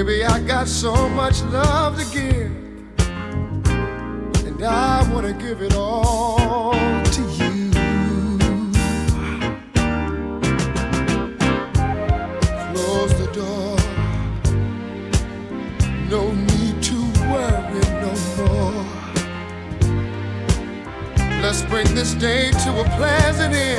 Baby, I got so much love to give, and I want to give it all to you. Close the door, no need to worry no more. Let's bring this day to a pleasant end.